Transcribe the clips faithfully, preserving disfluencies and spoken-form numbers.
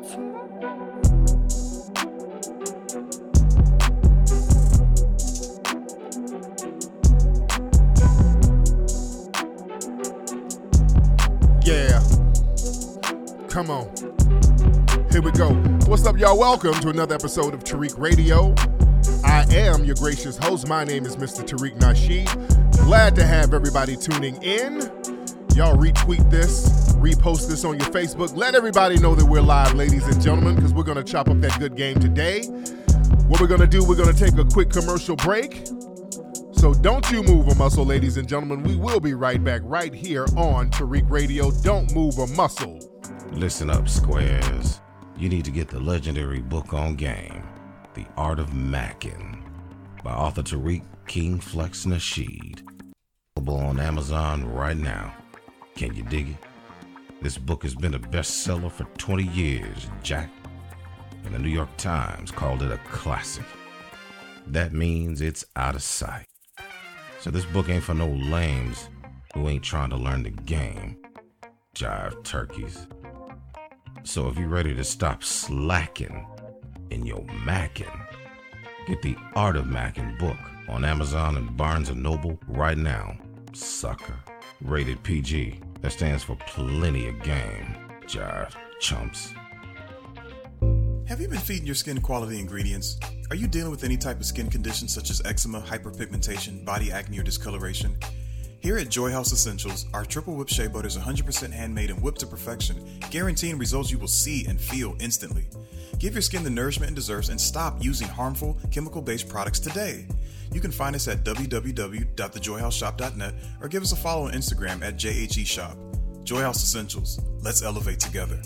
Yeah. Come on. Here we go. What's up, y'all? Welcome to another episode of Tariq Radio. I am your gracious host. My name is Mister Tariq Nasheed. Glad to have everybody tuning in. Y'all retweet this, repost this on your Facebook. Let everybody know that we're live, ladies and gentlemen, because we're going to chop up that good game today. What we're going to do, we're going to take a quick commercial break. So don't you move a muscle, ladies and gentlemen. We will be right back right here on Tariq Radio. Don't move a muscle. Listen up, squares. You need to get the legendary book on game, The Art of Mackin, by author Tariq King Flex Nasheed. Available on Amazon right now. Can you dig it? This book has been a bestseller for twenty years, Jack. And the New York Times called it a classic. That means it's out of sight. So this book ain't for no lames who ain't trying to learn the game. Jive turkeys. So if you're ready to stop slacking in your mackin', get the Art of Mackin' book on Amazon and Barnes and Noble right now. Sucker. Rated P G. That stands for plenty of game. Jive chumps. Have you been feeding your skin quality ingredients? Are you dealing with any type of skin condition such as eczema, hyperpigmentation, body acne, or discoloration? Here at Joy House Essentials, our Triple Whip Shea Butter is one hundred percent handmade and whipped to perfection, guaranteeing results you will see and feel instantly. Give your skin the nourishment it deserves and stop using harmful, chemical-based products today. You can find us at w w w dot the joy house shop dot net or give us a follow on Instagram at J H E Shop. Joy House Essentials. Let's elevate together.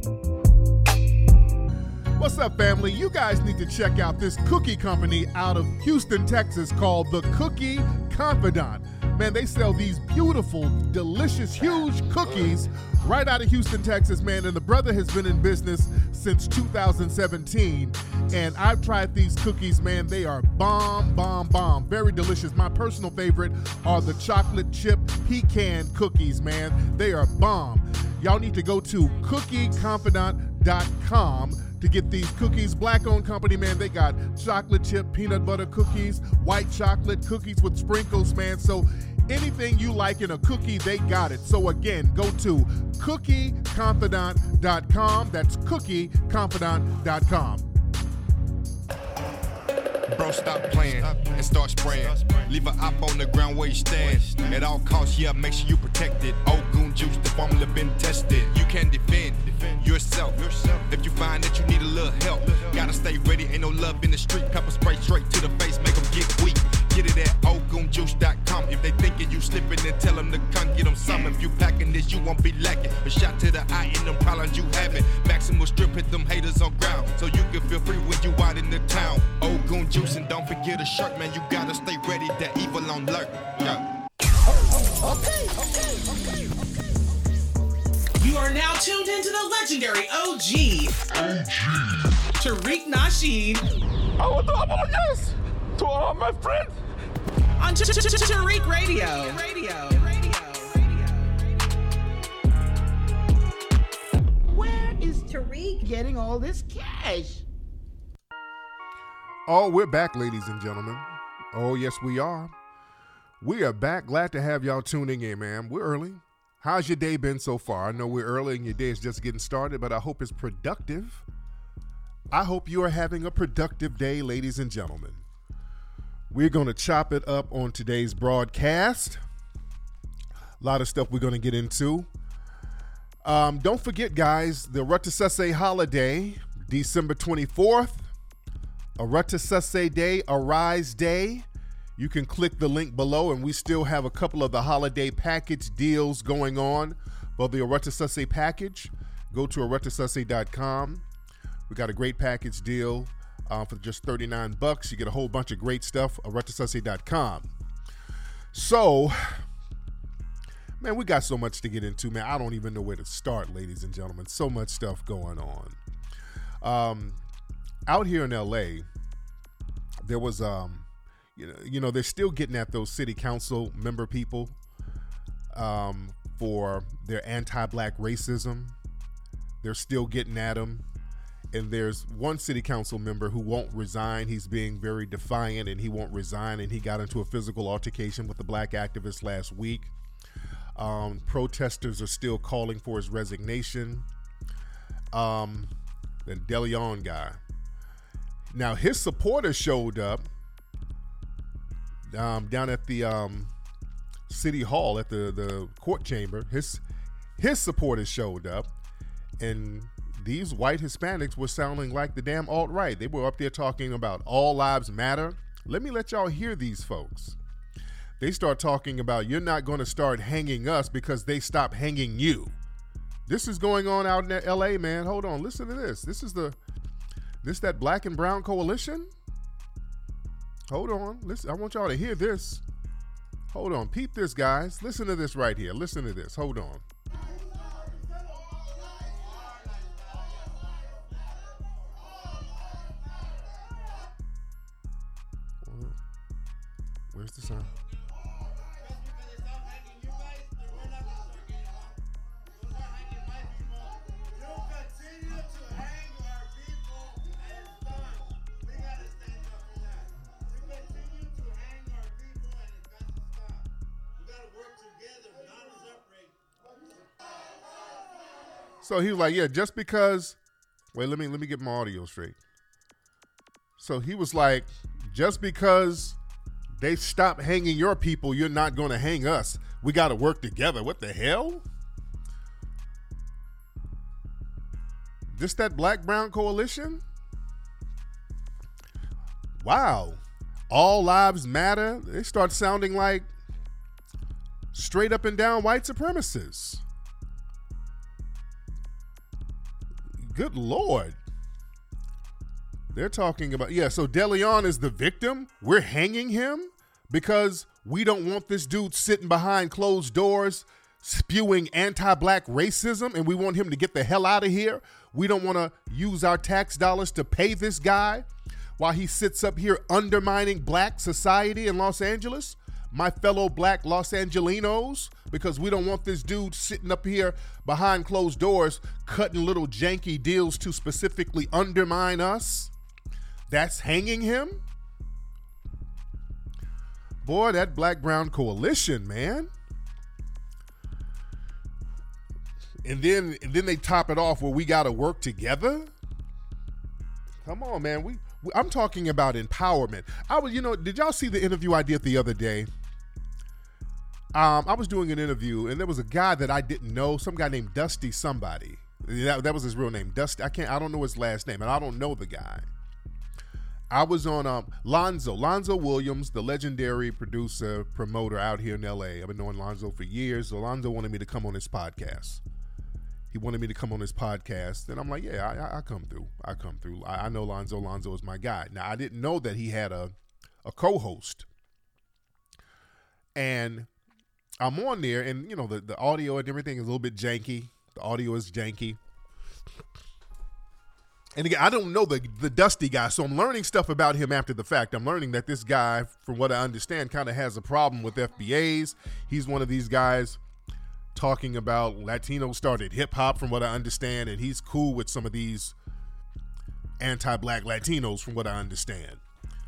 What's up, family? You guys need to check out this cookie company out of Houston, Texas called The Cookie Confidant. Man, they sell these beautiful, delicious, huge cookies right out of Houston, Texas, man. And the brother has been in business since two thousand seventeen. And I've tried these cookies, man. They are bomb, bomb, bomb. Very delicious. My personal favorite are the chocolate chip pecan cookies, man. They are bomb. Y'all need to go to cookie confidant dot com to get these cookies. Black-owned company, man. They got chocolate chip peanut butter cookies, white chocolate cookies with sprinkles, man. So anything you like in a cookie, they got it. So again, go to cookie confidant dot com. That's cookie confidant dot com. Bro, stop playing and start spraying. Leave an op on the ground where you stand. At all costs, yeah, make sure you protect it. Old goon juice, the formula been tested. You can defend yourself if you find that you need a little help. Gotta stay ready, ain't no love in the street. Pepper spray straight to the face, make them get weak. Get it at old goon juice dot com. If they thinking you slipping, then tell them to come get them some. If you packing this, you won't be lacking. A shot to the eye in them problems you having. Maximal strip, hit them haters on ground. So you can feel free when you out in the town. Old goon juice, and don't forget a shirt, man. You gotta stay ready, that evil on alert. Yeah. Okay, okay, okay, okay. You are now tuned into the legendary O G, O G. Tariq Nasheed. I want to apologize to all my friends on Tariq Radio. Radio. Where is Tariq getting all this cash? Oh, we're back, ladies and gentlemen. Oh, yes, we are. We are back. Glad to have y'all tuning in, man. We're early. How's your day been so far? I know we're early and your day is just getting started, but I hope it's productive. I hope you are having a productive day, ladies and gentlemen. We're going to chop it up on today's broadcast. A lot of stuff we're going to get into. Um, don't forget, guys, the Arutasase holiday, December twenty-fourth. Arutasase Day, Arise Day. You can click the link below, and we still have a couple of the holiday package deals going on for the Arutasase package. Go to arutasase dot com. We got a great package deal uh, for just thirty-nine bucks. You get a whole bunch of great stuff, arutasase dot com. So, man, we got so much to get into, man. I don't even know where to start, ladies and gentlemen. So much stuff going on. Um, out here in L A, there was, um, you know, you know, they're still getting at those city council member people um, for their anti-black racism. They're still getting at them. And there's one city council member who won't resign. He's being very defiant and he won't resign. And he got into a physical altercation with the black activist last week. Um, protesters are still calling for his resignation. Um, the DeLeon guy. Now, his supporters showed up um, down at the um, city hall, at the, the court chamber. His, his supporters showed up, and these white Hispanics were sounding like the damn alt-right. They were up there talking about all lives matter. Let me let y'all hear these folks. They start talking about, you're not going to start hanging us because they stop hanging you. This is going on out in L A, man. Hold on. Listen to this. This is the, this that black and brown coalition. Hold on. Listen, I want y'all to hear this. Hold on. Peep this, guys. Listen to this right here. Listen to this. Hold on. Where's the sound? So he was like, yeah, just because, wait, let me let me get my audio straight. So he was like, just because they stop hanging your people, you're not going to hang us. We got to work together. What the hell? This that black-brown coalition? Wow. All lives matter. They start sounding like straight up and down white supremacists. Good Lord. They're talking about, yeah, so DeLeon is the victim. We're hanging him because we don't want this dude sitting behind closed doors spewing anti-black racism, and we want him to get the hell out of here. We don't want to use our tax dollars to pay this guy while he sits up here undermining black society in Los Angeles. My fellow black Los Angelinos, because we don't want this dude sitting up here behind closed doors cutting little janky deals to specifically undermine us. That's hanging him? Boy, that black-brown coalition, man. And then, and then they top it off where we got to work together. Come on, man. We, we I'm talking about empowerment. I was, you know, did y'all see the interview I did the other day? Um, I was doing an interview, and there was a guy that I didn't know, some guy named Dusty somebody. That, that was his real name, Dusty. I can't, I don't know his last name, and I don't know the guy. I was on um, Lonzo, Lonzo Williams, the legendary producer, promoter out here in L A. I've been knowing Lonzo for years. So Lonzo wanted me to come on his podcast. He wanted me to come on his podcast, and I'm like, yeah, I, I come through. I come through. I, I know Lonzo. Lonzo is my guy. Now, I didn't know that he had a, a co-host. And I'm on there, and, you know, the, the audio and everything is a little bit janky. The audio is janky. And again, I don't know the, the Dusty guy, so I'm learning stuff about him after the fact. I'm learning that this guy, from what I understand, kind of has a problem with F B As. He's one of these guys talking about Latino started hip-hop, from what I understand, and he's cool with some of these anti-black Latinos, from what I understand.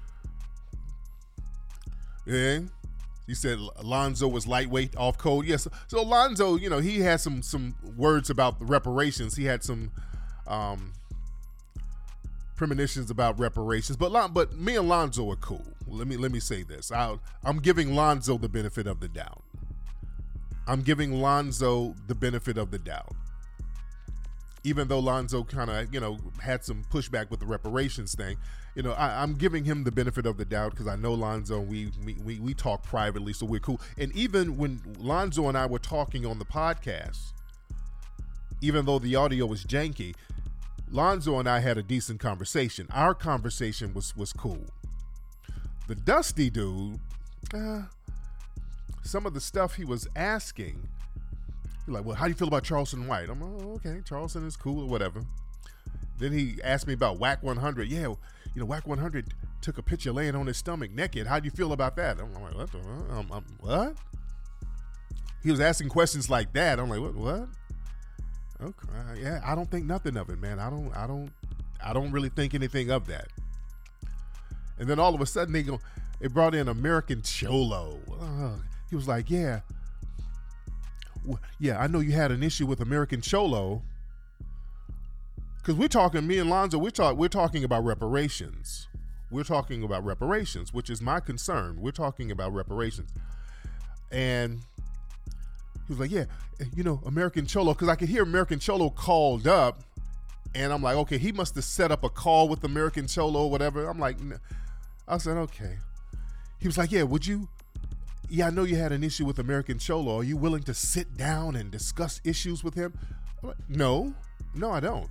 Yeah. He said Lonzo was lightweight, off code. Yes. So Lonzo, you know, he had some some words about the reparations. He had some um, premonitions about reparations. But but me and Lonzo are cool. Let me let me say this. I, I'm giving Lonzo the benefit of the doubt. I'm giving Lonzo the benefit of the doubt. Even though Lonzo kind of, you know, had some pushback with the reparations thing, you know, I, I'm giving him the benefit of the doubt because I know Lonzo. And we, we we we talk privately, so we're cool. And even when Lonzo and I were talking on the podcast, even though the audio was janky, Lonzo and I had a decent conversation. Our conversation was was cool. The Dusty dude, uh, some of the stuff he was asking. Like, well, how do you feel about Charleston White? I'm like, oh, okay, Charleston is cool or whatever. Then he asked me about Whack one hundred. Yeah, you know, Whack one hundred took a picture laying on his stomach naked. How do you feel about that? I'm like, what? The, um, um, what? He was asking questions like that. I'm like, what? What? Okay, yeah, I don't think nothing of it, man. I don't, I don't, I don't really think anything of that. And then all of a sudden they go, they brought in American Cholo. Uh, he was like, yeah, well, yeah, I know you had an issue with American Cholo. Because we're talking, me and Lonzo, we're, talk, we're talking about reparations. We're talking about reparations, which is my concern. We're talking about reparations. And he was like, yeah, you know, American Cholo, because I could hear American Cholo called up, and I'm like, okay, he must have set up a call with American Cholo or whatever. I'm like, no. I said, okay. He was like, yeah, would you, yeah, I know you had an issue with American Cholo. Are you willing to sit down and discuss issues with him? I'm like, no, no, I don't.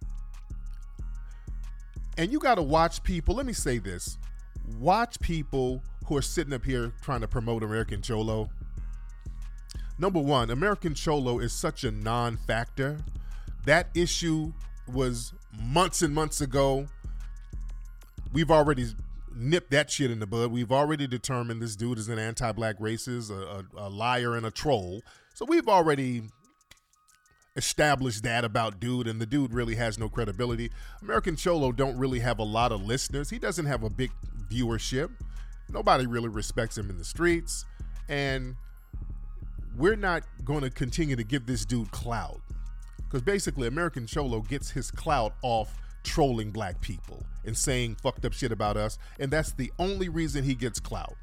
And you got to watch people. Let me say this. Watch people who are sitting up here trying to promote American Cholo. Number one, American Cholo is such a non-factor. That issue was months and months ago. We've already nipped that shit in the bud. We've already determined this dude is an anti-black racist, a, a, a liar, and a troll. So we've already established that about dude, and the dude really has no credibility. American Cholo don't really have a lot of listeners. He doesn't have a big viewership. Nobody really respects him in the streets, and we're not going to continue to give this dude clout, because basically American Cholo gets his clout off trolling black people and saying fucked up shit about us, and that's the only reason he gets clout.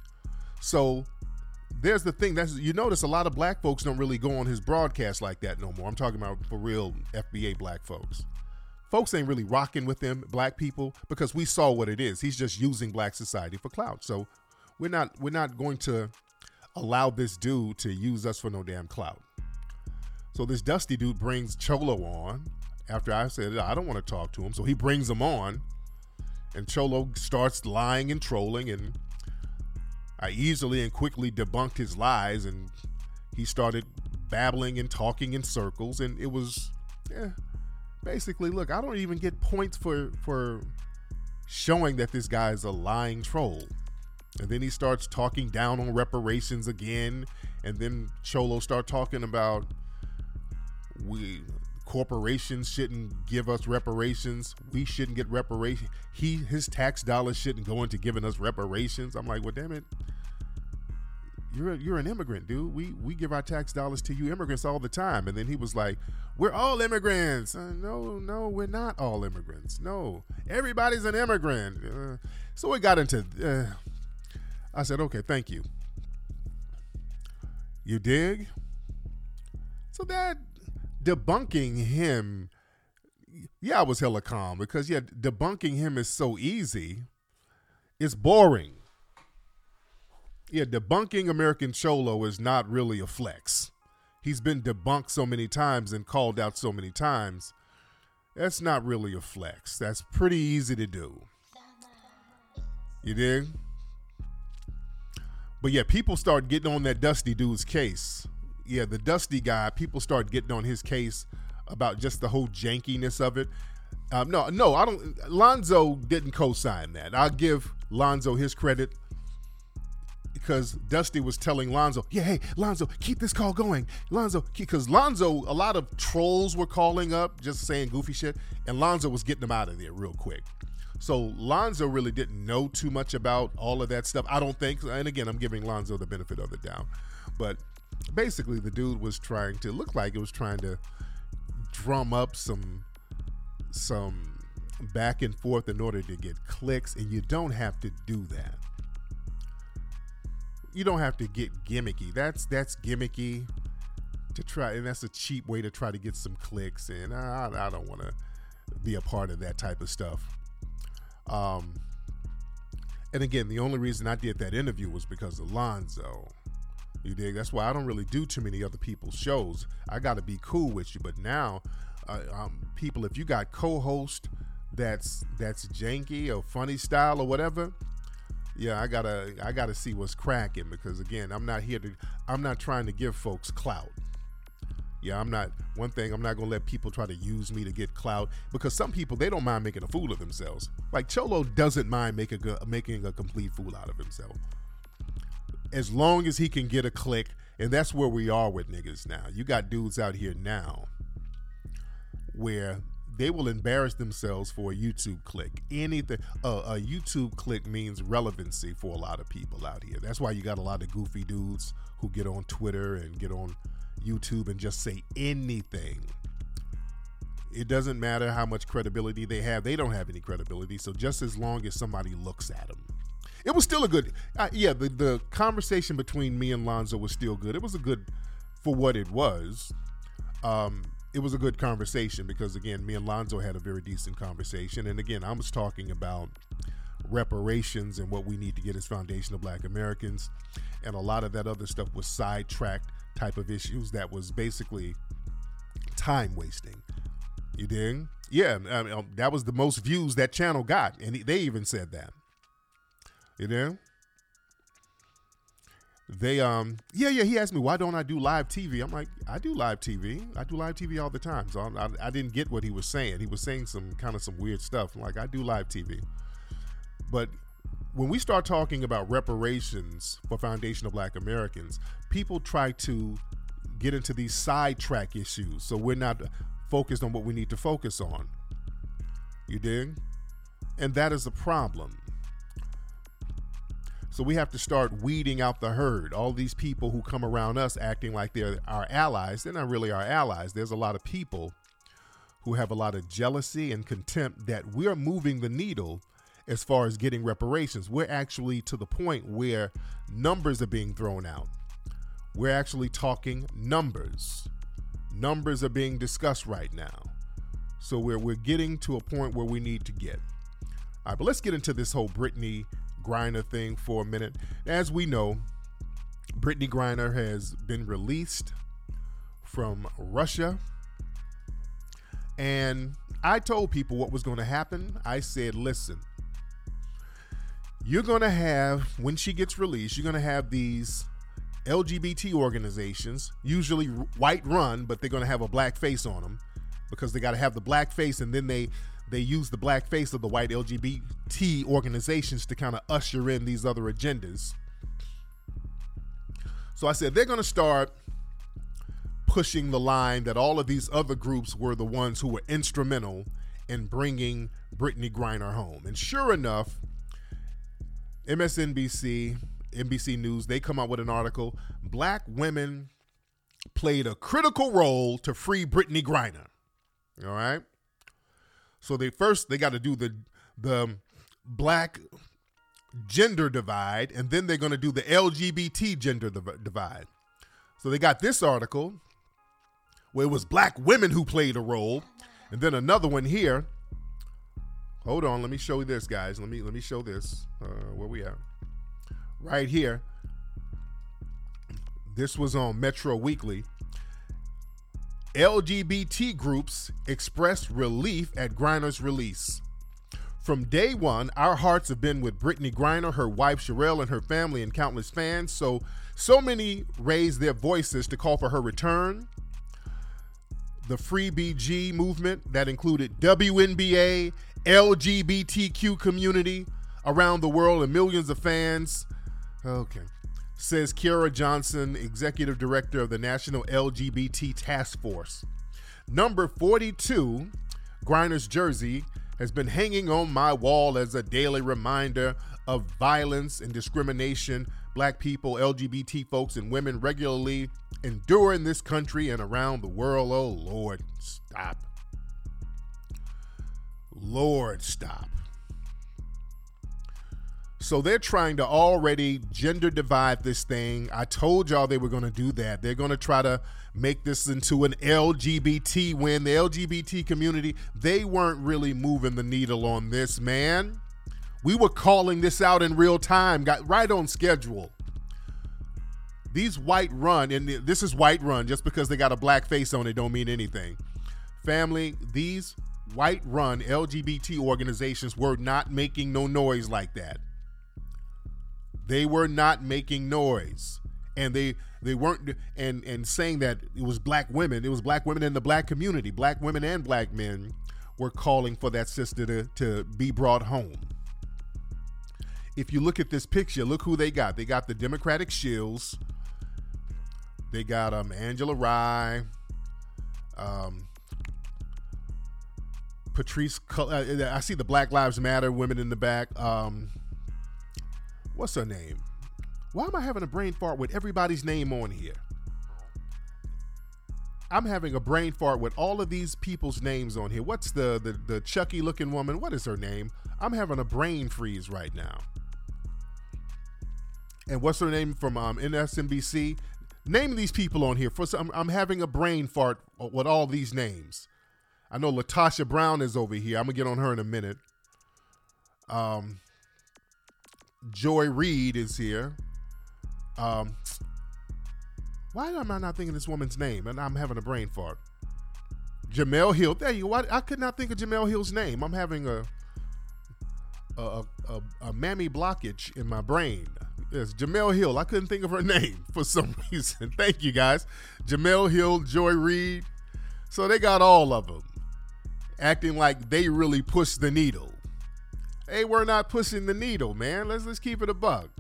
So there's the thing, that's, you notice a lot of black folks don't really go on his broadcast like that no more. I'm talking about for real F B A black folks. Folks ain't really rocking with them, black people, because we saw what it is. He's just using black society for clout. So we're not we're not going to allow this dude to use us for no damn clout. So this Dusty dude brings Cholo on after I said, I don't want to talk to him. So he brings him on, and Cholo starts lying and trolling, and I easily and quickly debunked his lies, and he started babbling and talking in circles, and it was, yeah, basically, look, I don't even get points for for showing that this guy is a lying troll. And then he starts talking down on reparations again, and then Cholo start talking about we corporations shouldn't give us reparations. We shouldn't get reparations. He his tax dollars shouldn't go into giving us reparations. I'm like, well, damn it. You're a, you're an immigrant, dude. We we give our tax dollars to you immigrants all the time. And then he was like, we're all immigrants. Uh, no, no, we're not all immigrants. No, everybody's an immigrant. Uh, so we got into, uh, I said, okay, thank you. You dig? So that debunking him, yeah, I was hella calm, because yeah, debunking him is so easy. It's boring. Yeah, debunking American Cholo is not really a flex. He's been debunked so many times and called out so many times. That's not really a flex. That's pretty easy to do. You dig? But yeah, people start getting on that Dusty dude's case. Yeah, the Dusty guy, people start getting on his case about just the whole jankiness of it. Um, no, no, I don't. Lonzo didn't co-sign that. I'll give Lonzo his credit, because Dusty was telling Lonzo, yeah, hey, Lonzo, keep this call going. Lonzo, because Lonzo, a lot of trolls were calling up, just saying goofy shit, and Lonzo was getting them out of there real quick. So Lonzo really didn't know too much about all of that stuff, I don't think. And again, I'm giving Lonzo the benefit of the doubt. But basically, the dude was trying to, look like it was trying to drum up some, some back and forth in order to get clicks, and you don't have to do that. You don't have to get gimmicky. That's that's gimmicky to try, and that's a cheap way to try to get some clicks. And I, I don't want to be a part of that type of stuff. Um, and again, the only reason I did that interview was because of Lonzo. You dig? That's why I don't really do too many other people's shows. I got to be cool with you. But now, uh, um, people, if you got co-host that's that's janky or funny style or whatever, yeah, I gotta I gotta see what's cracking, because again, I'm not here to I'm not trying to give folks clout. Yeah, I'm not one thing, I'm not gonna let people try to use me to get clout, because some people, they don't mind making a fool of themselves. Like Cholo doesn't mind making a, making a complete fool out of himself, as long as he can get a click. And that's where we are with niggas now. You got dudes out here now where they will embarrass themselves for a YouTube click. Anything, uh, a YouTube click means relevancy for a lot of people out here. That's why you got a lot of goofy dudes who get on Twitter and get on YouTube and just say anything. It doesn't matter how much credibility they have. They don't have any credibility. So just as long as somebody looks at them. It was still a good, uh, yeah, the, the conversation between me and Lonzo was still good. It was a good, for what it was, um, it was a good conversation because, again, me and Lonzo had a very decent conversation. And, again, I was talking about reparations and what we need to get as foundational Black Americans. And a lot of that other stuff was sidetracked type of issues that was basically time wasting. You dig? Yeah, I mean, that was the most views that channel got, and they even said that. You dig? They um yeah yeah he asked me why don't I do live T V. I'm like, I do live T V. I do live T V all the time. So I, I, I didn't get what he was saying. He was saying some kind of some weird stuff. I'm like, I do live T V. But when we start talking about reparations for foundational Black Americans, people try to get into these sidetrack issues. So we're not focused on what we need to focus on. You dig? And that is a problem. So we have to start weeding out the herd. All these people who come around us acting like they're our allies, they're not really our allies. There's a lot of people who have a lot of jealousy and contempt that we're moving the needle as far as getting reparations. We're actually to the point where numbers are being thrown out. We're actually talking numbers. Numbers are being discussed right now. So we're, we're getting to a point where we need to get. All right, but let's get into this whole Brittney Griner thing for a minute. As we know, Brittney Griner has been released from Russia. And I told people what was going to happen. I said, listen, you're going to have, when she gets released, you're going to have these L G B T organizations, usually white run, but they're going to have a black face on them because they got to have the black face, and then they they use the black face of the white L G B T organizations to kind of usher in these other agendas. So I said they're going to start pushing the line that all of these other groups were the ones who were instrumental in bringing Brittney Griner home. And sure enough, M S N B C, N B C News, they come out with an article, Black women played a critical role to free Brittney Griner. All right. So they first, they got to do the, the black gender divide, and then they're going to do the L G B T gender div- divide. So they got this article where it was black women who played a role. And then another one here. Hold on. Let me show you this, guys. Let me, let me show this. Uh, where we at? Right here. This was on Metro Weekly. L G B T groups expressed relief at Griner's release. From day one, our hearts have been with Brittney Griner, her wife Sherelle, and her family, and countless fans. So, so many raised their voices to call for her return. The Free B G movement that included W N B A, L G B T Q community around the world, and millions of fans. Okay. Says Kiara Johnson, executive director of the National L G B T Task Force. Number forty-two, Griner's jersey, has been hanging on my wall as a daily reminder of violence and discrimination Black people, L G B T folks, and women regularly endure in this country and around the world. Oh, Lord, stop. Lord, stop. So they're trying to already gender divide this thing. I told y'all they were going to do that. They're going to try to make this into an L G B T win. The L G B T community, they weren't really moving the needle on this, man. We were calling this out in real time, got right on schedule. These white run, and this is white run, just because they got a black face on it don't mean anything. Family, these white run L G B T organizations were not making no noise like that. They were not making noise, and they they weren't and and saying that it was black women. It was black women in the black community. Black women and black men were calling for that sister to, to be brought home. If you look at this picture, look who they got. They got the Democratic shills. They got um Angela Rye. Um, Patrice, uh, I see the Black Lives Matter women in the back. Um, what's her name? Why am I having a brain fart with everybody's name on here? I'm having a brain fart with all of these people's names on here. What's the, the, the Chucky looking woman? What is her name? I'm having a brain freeze right now. And what's her name from um, M S N B C? Name these people on here. For some, I'm having a brain fart with all these names. I know Latasha Brown is over here. I'm going to get on her in a minute. Um, Joy Reid is here. Um, why am I not thinking this woman's name? And I'm having a brain fart. Jemele Hill. There you go. I, I could not think of Jemele Hill's name. I'm having a a, a, a mammy blockage in my brain. Yes, Jemele Hill. I couldn't think of her name for some reason. Thank you, guys. Jemele Hill, Joy Reid. So they got all of them acting like they really push the needle. Hey, we're not pushing the needle, man. Let's let's keep it a buck.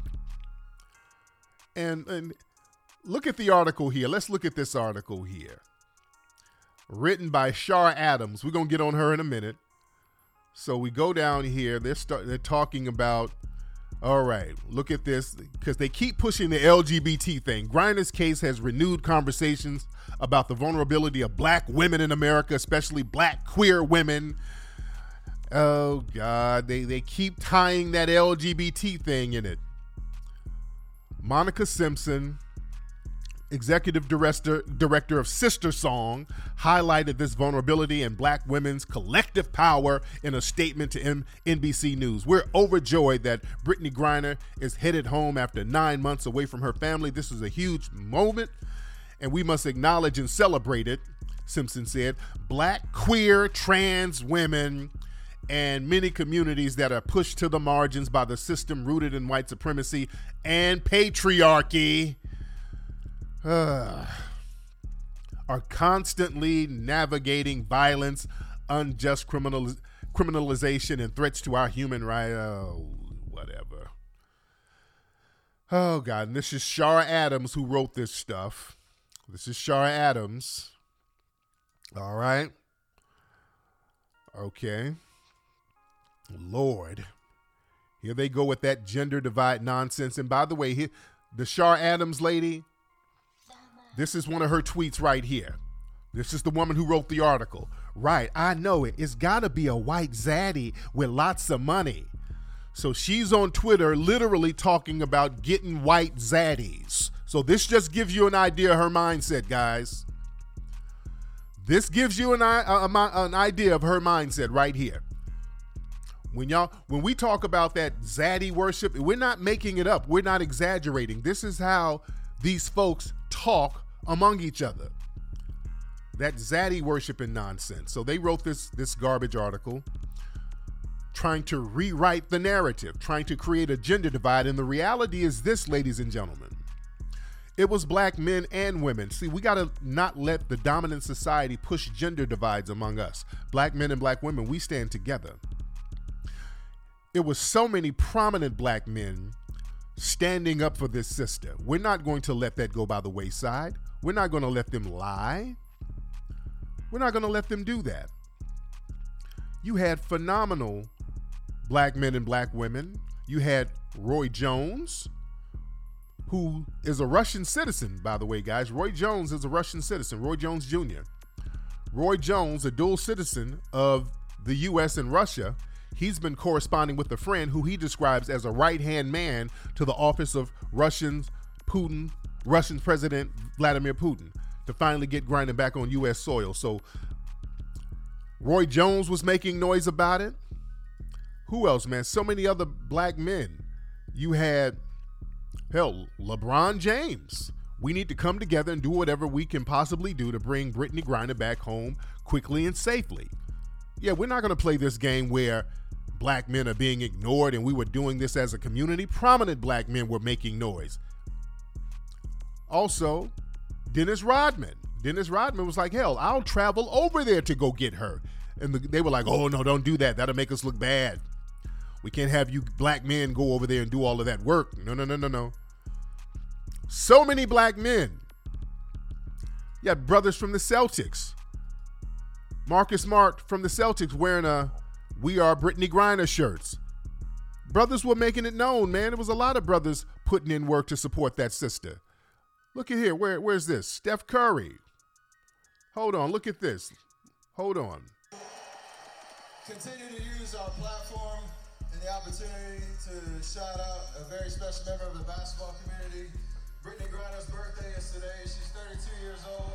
And and look at the article here. Let's look at this article here. Written by Shar Adams. We're gonna get on her in a minute. So we go down here. They're start, they're talking about. All right, look at this, because they keep pushing the L G B T thing. Griner's case has renewed conversations about the vulnerability of black women in America, especially black queer women. Oh, God, they, they keep tying that L G B T thing in it. Monica Simpson, executive director, director of Sister Song, highlighted this vulnerability and black women's collective power in a statement to M- N B C News. We're overjoyed that Brittany Griner is headed home after nine months away from her family. This is a huge moment, and we must acknowledge and celebrate it, Simpson said. Black, queer, trans women and many communities that are pushed to the margins by the system rooted in white supremacy and patriarchy Uh, are constantly navigating violence, unjust criminal, criminalization, and threats to our human rights. Oh, whatever. Oh, God. And this is Shara Adams who wrote this stuff. This is Shara Adams. All right. Okay. Lord. Here they go with that gender divide nonsense. And by the way, here, the Shara Adams lady, this is one of her tweets right here. This is the woman who wrote the article. Right, I know it. It's got to be a white zaddy with lots of money. So she's on Twitter literally talking about getting white zaddies. So this just gives you an idea of her mindset, guys. This gives you an, uh, an idea of her mindset right here. When y'all, when we talk about that zaddy worship, we're not making it up. We're not exaggerating. This is how these folks talk among each other. That zaddy worshiping nonsense. So they wrote this this garbage article trying to rewrite the narrative, trying to create a gender divide. And the reality is this, ladies and gentlemen. It was black men and women. See, we got to not let the dominant society push gender divides among us. Black men and black women, we stand together. It was so many prominent black men standing up for this sister. We're not going to let that go by the wayside. We're not going to let them lie. We're not going to let them do that. You had phenomenal black men and black women. You had Roy Jones, who is a Russian citizen, by the way, guys. Roy Jones is a Russian citizen, Roy Jones Junior Roy Jones, a dual citizen of the U S and Russia. He's been corresponding with a friend who he describes as a right-hand man to the office of Russian Putin, Russian President Vladimir Putin, to finally get Griner back on U S soil. So Roy Jones was making noise about it. Who else, man? So many other black men. You had, hell, LeBron James. We need to come together and do whatever we can possibly do to bring Brittany Griner back home quickly and safely. Yeah, we're not going to play this game where black men are being ignored and we were doing this as a community. Prominent black men were making noise. Also, Dennis Rodman. Dennis Rodman was like, hell, I'll travel over there to go get her. And the, they were like, oh, no, don't do that. That'll make us look bad. We can't have you black men go over there and do all of that work. No, no, no, no, no. So many black men. You had brothers from the Celtics. Marcus Smart from the Celtics wearing a We Are Brittany Griner shirts. Brothers were making it known, man. There was a lot of brothers putting in work to support that sister. Look at here. Where, where's this? Steph Curry. Hold on. Look at this. Hold on. Continue to use our platform and the opportunity to shout out a very special member of the basketball community. Brittany Griner's birthday is today. She's thirty-two years old.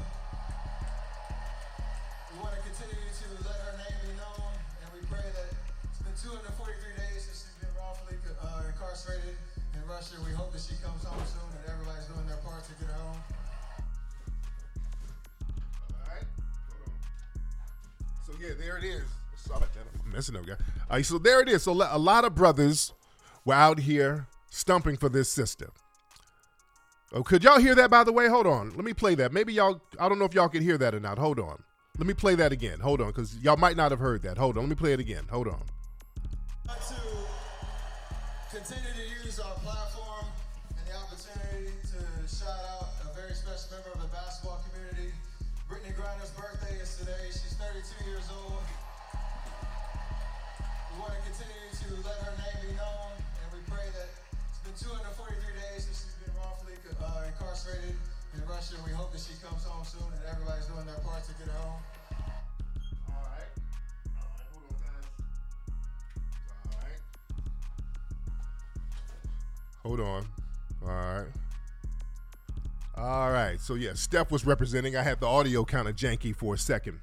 We want to continue to let her name be known, and we pray that it's been two hundred forty-three days since she's been wrongfully uh, incarcerated in Russia. We hope that she comes home soon and everybody's doing their part to get her home. All right. Hold on. So, yeah, there it is. Sorry about that. I'm messing up, guy. All right, so there it is. So a lot of brothers were out here stumping for this sister. Oh, could y'all hear that, by the way? Hold on. Let me play that. Maybe y'all, I don't know if y'all can hear that or not. Hold on. Let me play that again. Hold on, because y'all might not have heard that. Hold on. Let me play it again. Hold on. I'd like to continue to use our platform and the opportunity to shout out a very special member of the basketball community. Brittany Griner's birthday is today. She's thirty-two years old. We want to continue to let her name be known, and we pray that it's been two hundred forty-three days since she's been wrongfully uh, incarcerated in Russia. We hope that she comes home soon and everybody's doing their part to get her home. All right. All right. Hold on, guys. All right. Hold on. All right. All right. So, yeah, Steph was representing. I had the audio kind of janky for a second.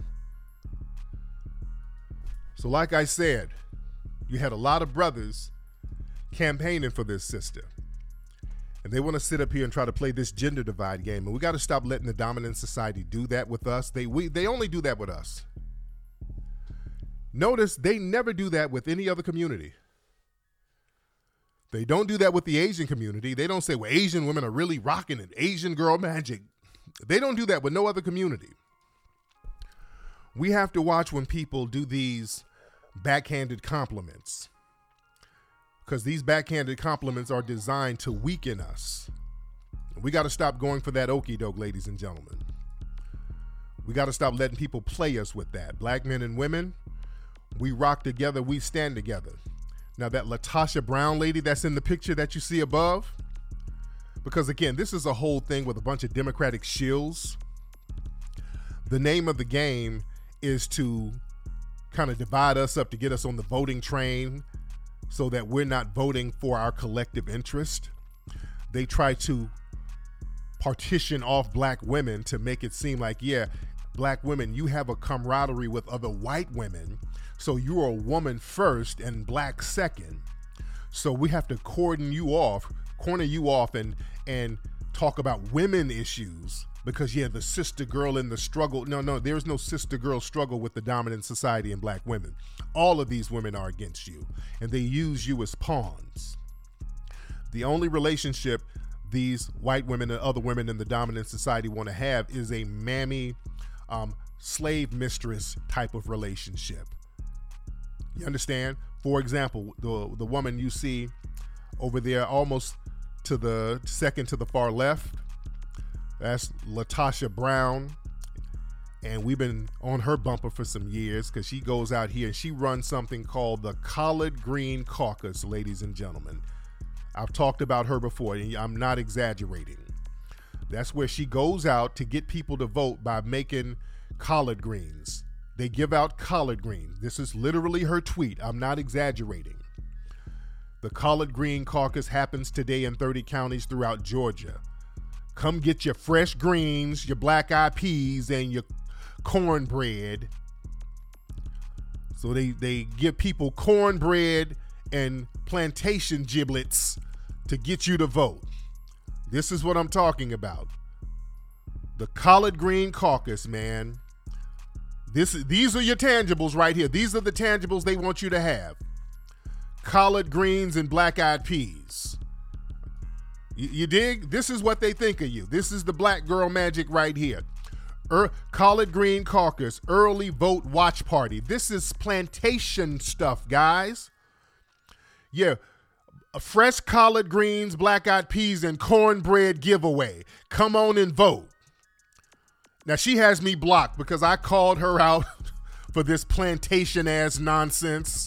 So, like I said, you had a lot of brothers campaigning for this sister. And they want to sit up here and try to play this gender divide game. And we got to stop letting the dominant society do that with us. They we they only do that with us. Notice they never do that with any other community. They don't do that with the Asian community. They don't say, well, Asian women are really rocking it. Asian girl magic. They don't do that with no other community. We have to watch when people do these backhanded compliments, because these backhanded compliments are designed to weaken us. We got to stop going for that okie doke, ladies and gentlemen. We got to stop letting people play us with that. Black men and women, we rock together, we stand together. Now that Latasha Brown lady that's in the picture that you see above, because again, this is a whole thing with a bunch of Democratic shills. The name of the game is to kind of divide us up, to get us on the voting train so that we're not voting for our collective interest. They try to partition off black women to make it seem like, yeah, black women, you have a camaraderie with other white women, so you're a woman first and black second. So we have to cordon you off, corner you off and and talk about women issues because, yeah, the sister girl in the struggle. No, no, there's no sister girl struggle with the dominant society and black women. All of these women are against you, and they use you as pawns. The only relationship these white women and other women in the dominant society want to have is a mammy, um, slave mistress type of relationship. You understand? For example, the the woman you see over there almost to the second to the far left, that's Latasha Brown. And we've been on her bumper for some years because she goes out here and she runs something called the Collard Green Caucus, ladies and gentlemen. I've talked about her before, and I'm not exaggerating. That's where she goes out to get people to vote by making collard greens. They give out collard greens. This is literally her tweet. I'm not exaggerating. The Collard Green Caucus happens today in thirty counties throughout Georgia. Come get your fresh greens, your black-eyed peas, and your cornbread. So they, they give people cornbread and plantation giblets to get you to vote. This is what I'm talking about. The Collard Green Caucus, man. This, these are your tangibles right here. These are the tangibles they want you to have. Collard greens and black-eyed peas. You, you dig? This is what they think of you. This is the black girl magic right here. Er, Collard Green Caucus, early vote watch party. This is plantation stuff, guys. Yeah, fresh collard greens, black-eyed peas, and cornbread giveaway. Come on and vote. Now, she has me blocked because I called her out for this plantation ass nonsense.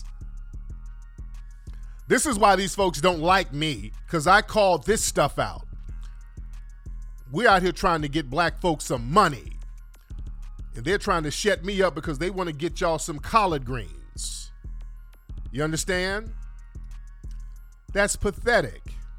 This is why these folks don't like me, because I called this stuff out. We're out here trying to get black folks some money. And they're trying to shut me up because they want to get y'all some collard greens. You understand? That's pathetic.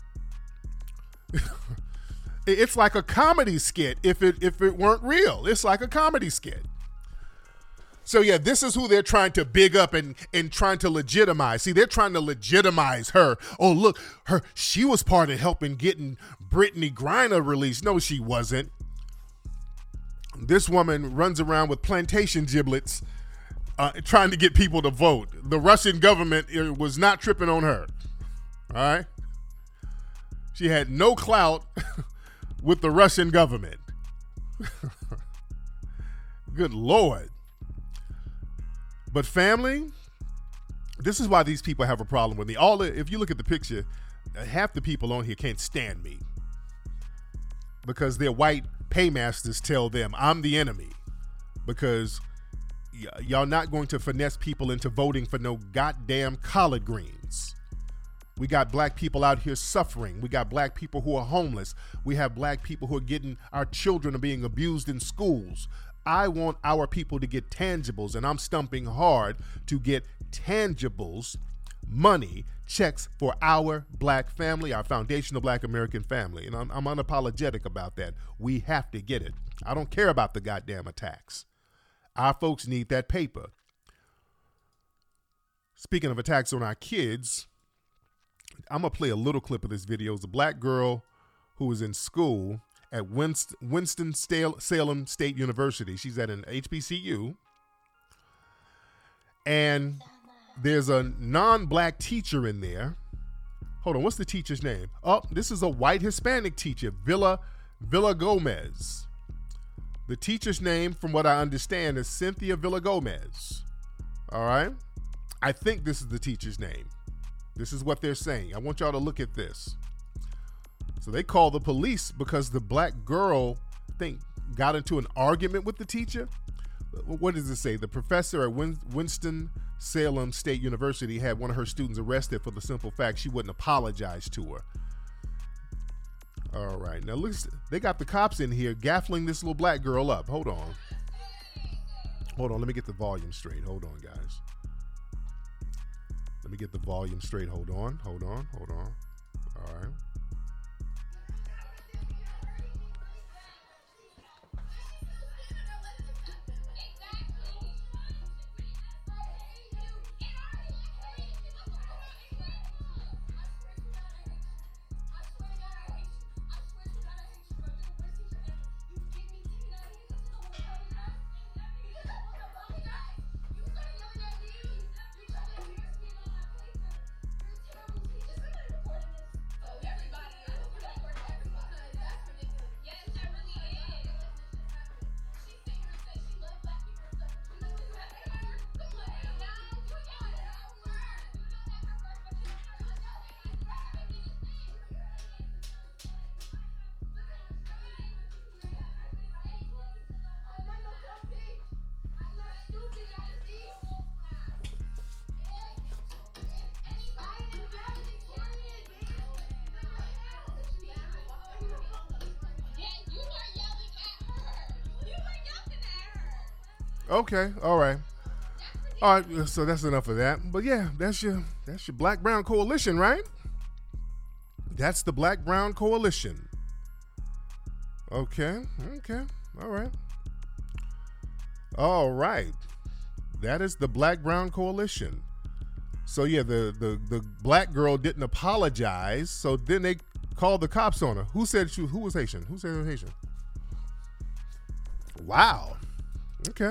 It's like a comedy skit if it if it weren't real. It's like a comedy skit. So yeah, this is who they're trying to big up and, and trying to legitimize. See, they're trying to legitimize her. Oh, look, her she was part of helping getting Brittany Griner released. No, she wasn't. This woman runs around with plantation giblets uh, trying to get people to vote. The Russian government was not tripping on her. All right? She had no clout with the Russian government. Good Lord. But family, this is why these people have a problem with me. All the, if you look at the picture, half the people on here can't stand me because their white paymasters tell them I'm the enemy because y- y'all not going to finesse people into voting for no goddamn collard greens. We got black people out here suffering. We got black people who are homeless. We have black people who are getting, our children are being abused in schools. I want our people to get tangibles, and I'm stumping hard to get tangibles, money, checks for our black family, our foundational black American family. And I'm, I'm unapologetic about that. We have to get it. I don't care about the goddamn attacks. Our folks need that paper. Speaking of attacks on our kids, I'm going to play a little clip of this video. It's a black girl who was in school at Winst- Winston-Salem State University. She's at an H B C U. And there's a non-black teacher in there. Hold on, what's the teacher's name? Oh, this is a white Hispanic teacher, Villa, Villa Gomez. The teacher's name, from what I understand, is Cynthia Villa Gomez. All right? I think this is the teacher's name. This is what they're saying. I want y'all to look at this. So they call the police because the black girl, I think, got into an argument with the teacher. What does it say? The professor at Win- Winston-Salem State University had one of her students arrested for the simple fact she wouldn't apologize to her. All right. Now, look, they got the cops in here gaffling this little black girl up. Hold on. Hold on. Let me get the volume straight. Hold on, guys. Let me get the volume straight. Hold on. Hold on. Hold on. All right. Okay, all right. All right, so that's enough of that. But yeah, that's your that's your Black Brown Coalition, right? That's the Black Brown Coalition. Okay, okay, all right. All right. That is the Black Brown Coalition. So yeah, the the the black girl didn't apologize, so then they called the cops on her. Who said she who was Haitian? Who said she was Haitian? Wow. Okay.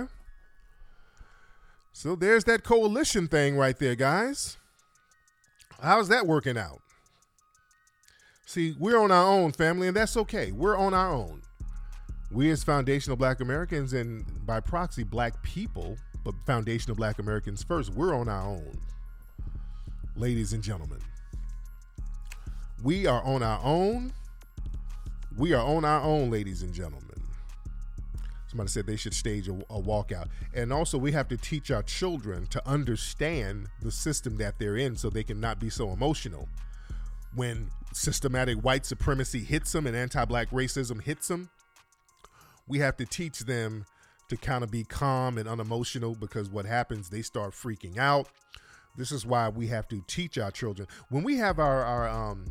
So there's that coalition thing right there, guys. How's that working out? See, we're on our own, family, and that's okay. We're on our own. We as foundational black Americans, and by proxy, black people, but foundational black Americans first, we're on our own. Ladies and gentlemen, we are on our own. We are on our own, ladies and gentlemen. Somebody said they should stage a, a walkout. And also we have to teach our children to understand the system that they're in so they can not be so emotional. When systematic white supremacy hits them and anti-black racism hits them, we have to teach them to kind of be calm and unemotional, because what happens, they start freaking out. This is why we have to teach our children. When we have our, our um,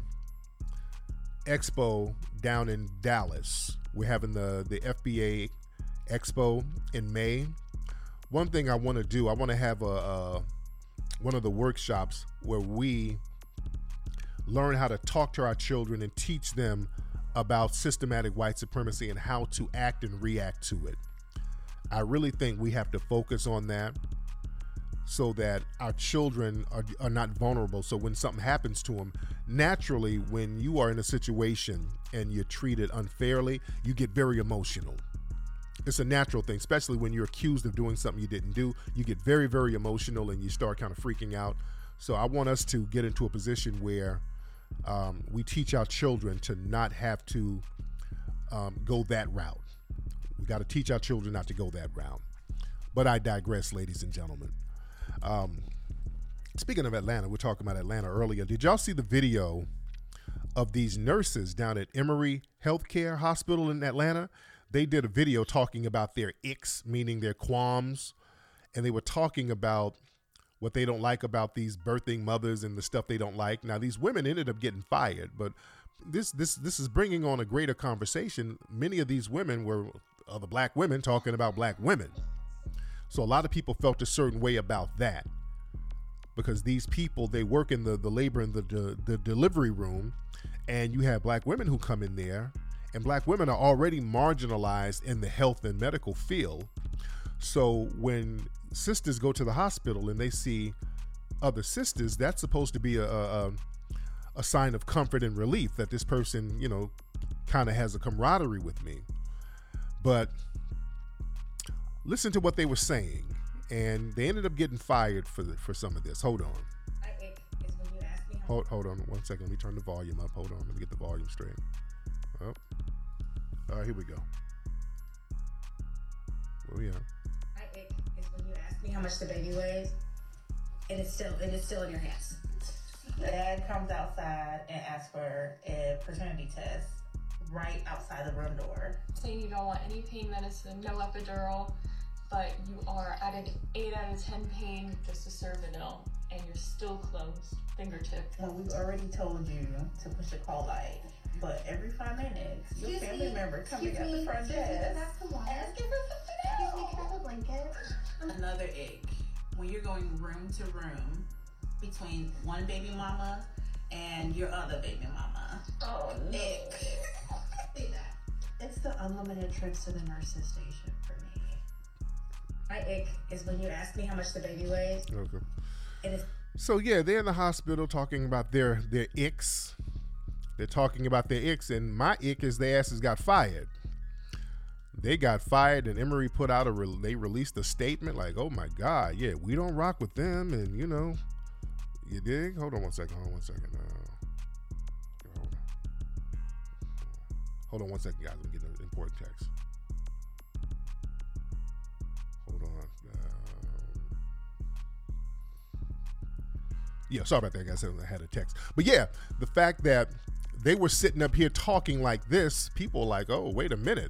expo down in Dallas, we're having the, the F B A expo in May. One thing I want to do, I want to have a, a one of the workshops where we learn how to talk to our children and teach them about systematic white supremacy and how to act and react to it. I really think we have to focus on that so that our children are, are not vulnerable. So when something happens to them, naturally, when you are in a situation and you're treated unfairly, you get very emotional. It's a natural thing, especially when you're accused of doing something you didn't do. You get very, very emotional and you start kind of freaking out. So I want us to get into a position where um, we teach our children to not have to um, go that route. We got to teach our children not to go that route. But I digress, ladies and gentlemen. Um, speaking of Atlanta, we're talking about Atlanta earlier. Did y'all see the video of these nurses down at Emory Healthcare Hospital in Atlanta? They did a video talking about their icks, meaning their qualms, and they were talking about what they don't like about these birthing mothers and the stuff they don't like. Now, these women ended up getting fired, but this this this is bringing on a greater conversation. Many of these women were other black women talking about black women. So a lot of people felt a certain way about that, because these people, they work in the, the labor and the, the, the delivery room, and you have black women who come in there, and black women are already marginalized in the health and medical field. So when sisters go to the hospital and they see other sisters, that's supposed to be a, a, a sign of comfort and relief that this person, you know, kind of has a camaraderie with me. But listen to what they were saying, and they ended up getting fired for the, for some of this. Hold on. I, it, is when you ask me how hold, hold on one second. Let me turn the volume up. Hold on. Let me get the volume straight. Oh. All right, here we go. Oh, yeah. I, it, is when you ask me how much the baby weighs, and it's still, it is still in your hands. Dad comes outside and asks for a paternity test right outside the room door. Saying you don't want any pain medicine, no epidural, but you are at an eight out of ten pain with just a Servinil, and you're still closed, fingertip. Well, we've already told you to push a call light, but every five minutes, your Excuse family me? member coming Excuse at the me? front Excuse me? desk Can I have some water? asking for something Excuse me, else. can I have a blanket? Another ick, when you're going room to room between one baby mama and your other baby mama. Oh, no. Ick. See that. It's the unlimited trips to the nurse's station for me. My ick is when you ask me how much the baby weighs, Okay. and it's So yeah, they're in the hospital talking about their their icks. They're talking about their icks, and my ick is their asses got fired. They got fired, and Emory put out a re- they released a statement like, "Oh my God, yeah, we don't rock with them," and you know, you dig? Hold on one second. Hold on one second. Uh, hold on. Hold on one second, guys. I'm getting an important text. Hold on. Uh, yeah, sorry about that, guys. I had a text. But yeah, the fact that they were sitting up here talking like this, people were like, oh, wait a minute.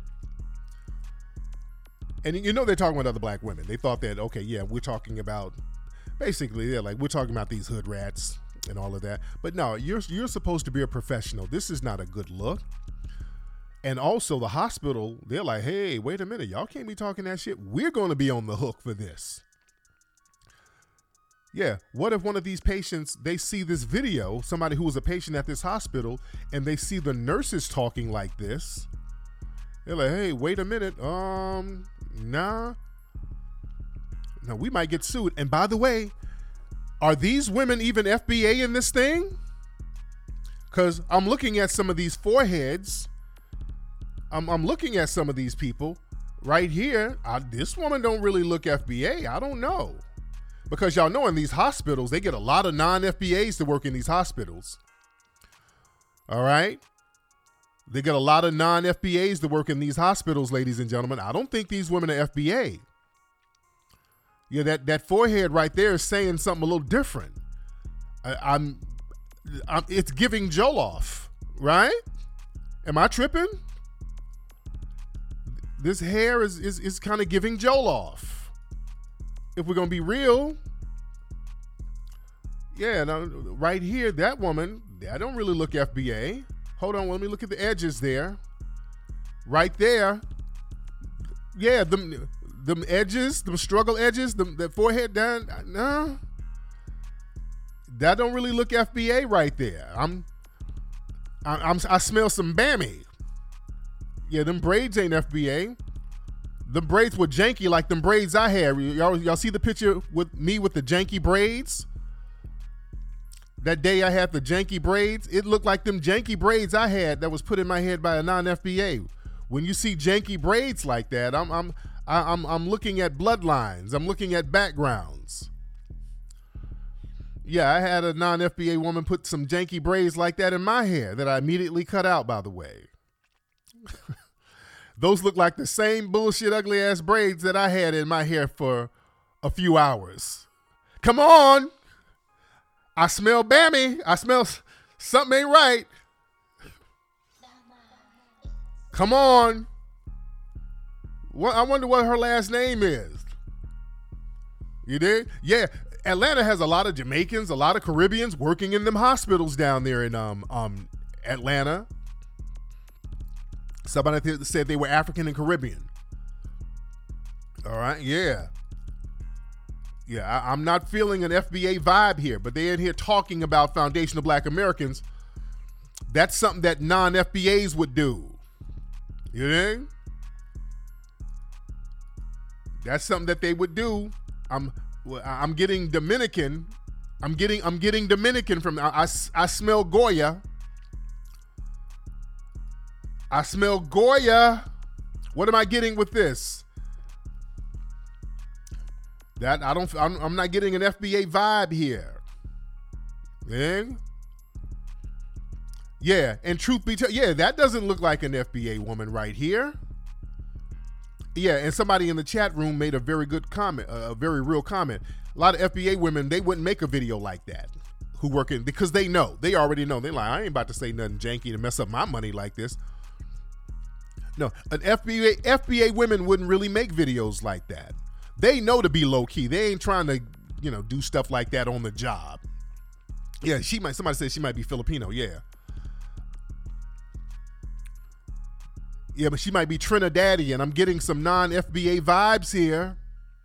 And you know they're talking about other black women. They thought that, okay, yeah, we're talking about, basically, they're like, we're talking about these hood rats and all of that. But no, you're you're supposed to be a professional. This is not a good look. And also the hospital, they're like, hey, wait a minute. Y'all can't be talking that shit. We're going to be on the hook for this. Yeah, what if one of these patients, they see this video, somebody who was a patient at this hospital, and they see the nurses talking like this. They're like, hey, wait a minute. Um, nah. No, we might get sued. And by the way, are these women even F B A in this thing? Because I'm looking at some of these foreheads. I'm, I'm looking at some of these people right here. I, this woman don't really look F B A. I don't know. Because y'all know in these hospitals, they get a lot of non-F B As to work in these hospitals. All right? They get a lot of non-F B As to work in these hospitals, ladies and gentlemen. I don't think these women are F B A. Yeah, that, that forehead right there is saying something a little different. I, I'm, I'm, it's giving Jollof, right? Am I tripping? This hair is is, is kind of giving Jollof. If we're gonna be real, yeah. Now, right here, that woman, that don't really look F B A. Hold on, let me look at the edges there. Right there, yeah, them them edges, them struggle edges, them that forehead down. No, that don't really look F B A right there. I'm, I, I'm, I smell some Bammy. Yeah, them braids ain't F B A. The braids were janky like them braids I had. Y'all, y'all see the picture with me with the janky braids? That day I had the janky braids. It looked like them janky braids I had that was put in my head by a non-F B A. When you see janky braids like that, I'm I'm I'm I'm looking at bloodlines. I'm looking at backgrounds. Yeah, I had a non-F B A woman put some janky braids like that in my hair that I immediately cut out, by the way. Those look like the same bullshit ugly ass braids that I had in my hair for a few hours. Come on. I smell Bammy. I smell something ain't right. Come on. What, I wonder what her last name is. You did? Yeah. Atlanta has a lot of Jamaicans, a lot of Caribbeans working in them hospitals down there in um um Atlanta. Somebody th- said they were African and Caribbean. All right, yeah. Yeah, I, I'm not feeling an F B A vibe here, but they're in here talking about foundational Black Americans. That's something that non-F B As would do. You know? That's something that they would do. I'm I'm getting Dominican. I'm getting I'm getting Dominican from I, I, I smell Goya. I smell Goya. What am I getting with this? That I don't. I'm, I'm not getting an F B A vibe here. Then, yeah, and truth be told, yeah, that doesn't look like an F B A woman right here. Yeah, and somebody in the chat room made a very good comment, a very real comment. A lot of F B A women, they wouldn't make a video like that. Who work in because they know, they already know. They're like, I ain't about to say nothing janky to mess up my money like this. No, an F B A F B A women wouldn't really make videos like that. They know to be low key. They ain't trying to, you know, do stuff like that on the job. Yeah, she might. Somebody said she might be Filipino. Yeah, yeah, but she might be Trinidadian. I'm getting some non-F B A vibes here.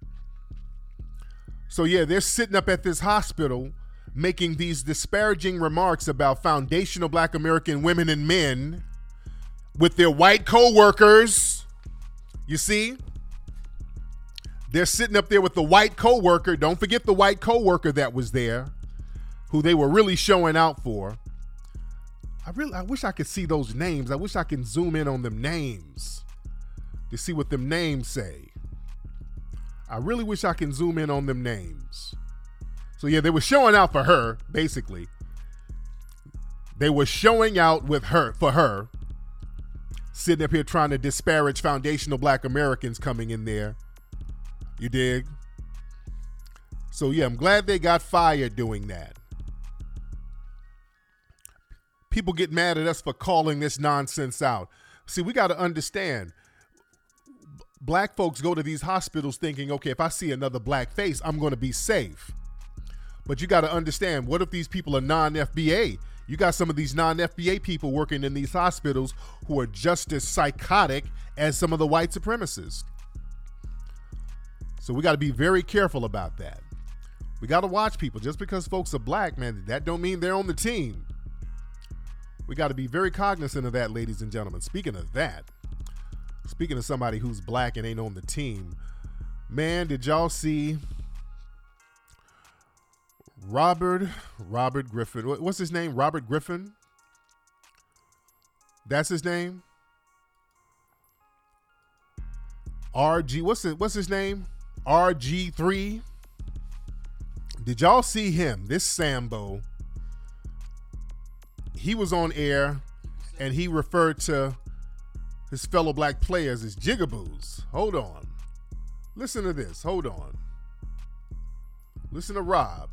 So yeah, they're sitting up at this hospital making these disparaging remarks about foundational Black American women and men with their white co-workers. You see? They're sitting up there with the white co-worker. Don't forget the white co-worker that was there, who they were really showing out for. I really, I wish I could see those names. I wish I could zoom in on them names to see what them names say. I really wish I can zoom in on them names. So yeah, they were showing out for her, basically. They were showing out with her, for her, sitting up here trying to disparage foundational Black Americans coming in there. You dig? So yeah, I'm glad they got fired doing that. People get mad at us for calling this nonsense out. See, we got to understand, Black folks go to these hospitals thinking, okay, if I see another black face, I'm going to be safe. But you got to understand, what if these people are non-F B A? You got some of these non-F B A people working in these hospitals who are just as psychotic as some of the white supremacists. So we got to be very careful about that. We got to watch people. Just because folks are black, man, that don't mean they're on the team. We got to be very cognizant of that, ladies and gentlemen. Speaking of that, speaking of somebody who's black and ain't on the team, man, did y'all see Robert, Robert Griffin? What's his name? Robert Griffin? That's his name? R G, what's it, what's his name? R G three. Did y'all see him? This Sambo. He was on air and he referred to his fellow black players as jigaboos. Hold on. Listen to this. Hold on. Listen to Rob.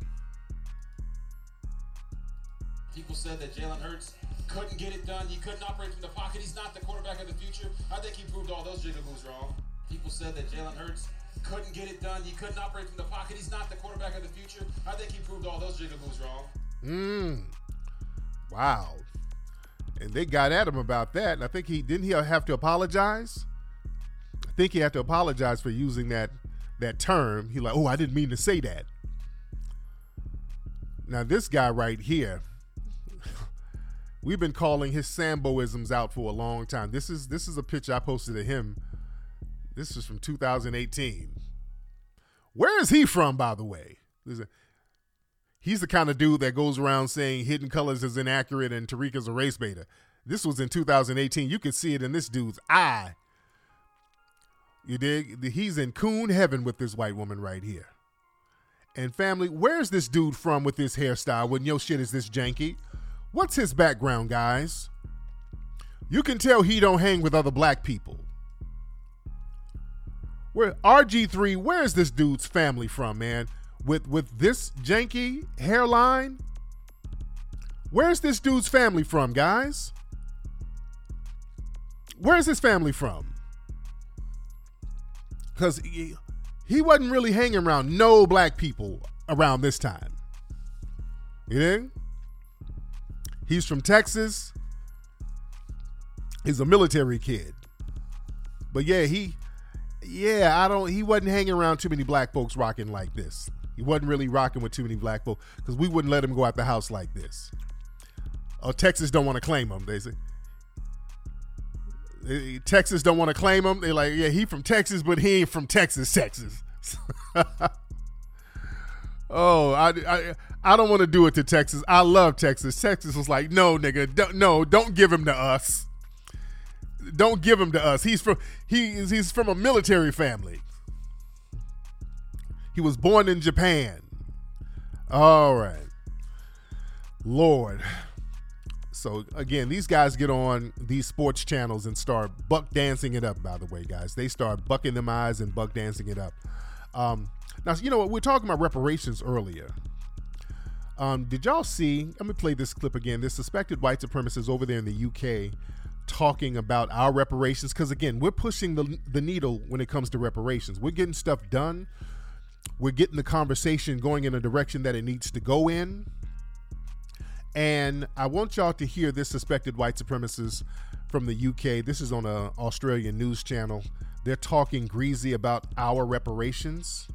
People said that Jalen Hurts couldn't get it done. He couldn't operate from the pocket. He's not the quarterback of the future. I think he proved all those jigaboos wrong. People said that Jalen Hurts couldn't get it done. He couldn't operate from the pocket. He's not the quarterback of the future. I think he proved all those jigaboos wrong. Mm. Wow. And they got at him about that. And I think he didn't he have to apologize? I think he had to apologize for using that that term. He like, oh, I didn't mean to say that. Now this guy right here, we've been calling his Samboisms out for a long time. This is this is a picture I posted of him. This is from two thousand eighteen. Where is he from, by the way? He's the kind of dude that goes around saying Hidden Colors is inaccurate and Tariq is a race baiter. This was in two thousand eighteen. You could see it in this dude's eye. You dig? He's in coon heaven with this white woman right here. And family, where's this dude from with this hairstyle when your shit is this janky? What's his background, guys? You can tell he don't hang with other black people. Where R G three, where's this dude's family from, man? With with this janky hairline? Where's this dude's family from, guys? Where's his family from? Because he, he wasn't really hanging around no black people around this time. You know? He's from Texas. He's a military kid. But yeah, he, yeah, I don't, he wasn't hanging around too many black folks rocking like this. He wasn't really rocking with too many black folks because we wouldn't let him go out the house like this. Oh, Texas don't want to claim him, they say. Texas don't want to claim him. They're like, yeah, he from Texas, but he ain't from Texas, Texas. oh, I, I, I don't want to do it to Texas. I love Texas. Texas was like, no, nigga, don't, no, don't give him to us. Don't give him to us. He's from he is he's from a military family. He was born in Japan. All right, Lord. So again, these guys get on these sports channels and start buck dancing it up, by the way, guys. They start bucking them eyes and buck dancing it up. Um, now, you know what? We were talking about reparations earlier. Um, did y'all see, let me play this clip again. There's suspected white supremacists over there in the U K talking about our reparations. Because again, we're pushing the, the needle when it comes to reparations. We're getting stuff done. We're getting the conversation going in a direction that it needs to go in. And I want y'all to hear this suspected white supremacist from the U K. This is on an Australian news channel. They're talking greasy about our reparations.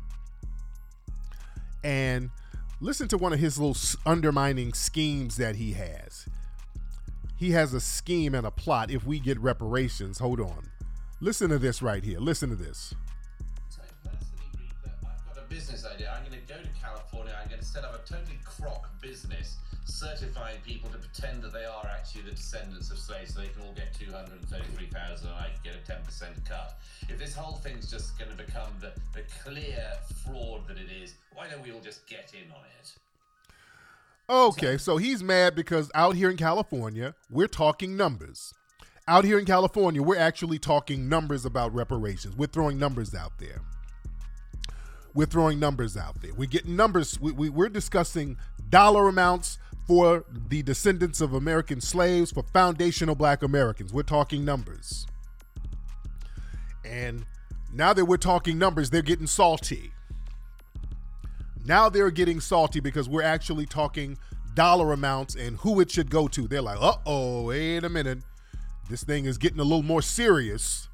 And listen to one of his little undermining schemes that he has. He has a scheme and a plot if we get reparations. Hold on. Listen to this right here. Listen to this. So personally, I've got a business idea. I'm going to go to California. I'm going to set up a totally crock business, certifying people to pretend that they are actually the descendants of slaves so they can all get two hundred thirty-three thousand and I can get a ten percent cut. If this whole thing's just going to become the, the clear fraud that it is, why don't we all just get in on it? Okay, so he's mad because out here in California, we're talking numbers. Out here in California, we're actually talking numbers about reparations. We're throwing numbers out there. We're throwing numbers out there. We're getting numbers. We, we, we're discussing dollar amounts for the descendants of American slaves, for foundational black Americans. We're talking numbers. And now that we're talking numbers, they're getting salty. Now they're getting salty because we're actually talking dollar amounts and who it should go to. They're like, uh-oh, wait a minute. This thing is getting a little more serious.